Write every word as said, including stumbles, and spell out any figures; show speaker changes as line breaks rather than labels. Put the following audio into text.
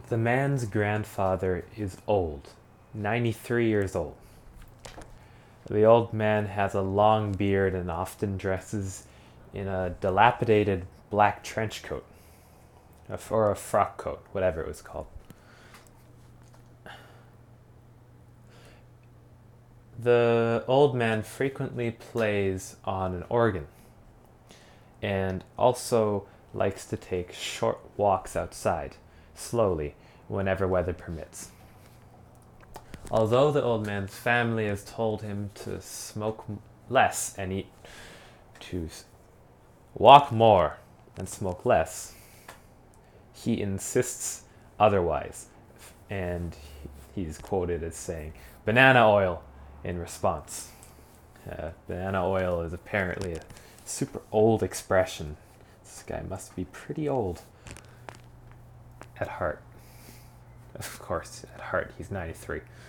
The man's grandfather is old, ninety-three years old. The old man has a long beard and often dresses in a dilapidated black trench coat, or a frock coat, whatever it was called. The old man frequently plays on an organ and also likes to take short walks outside, slowly, whenever weather permits. Although the old man's family has told him to smoke less and eat, to walk more and smoke less, he insists otherwise, and he's quoted as saying, "Banana oil," in response. Uh, banana oil is apparently a super old expression. This guy must be pretty old at heart. Of course, at heart, he's ninety-three.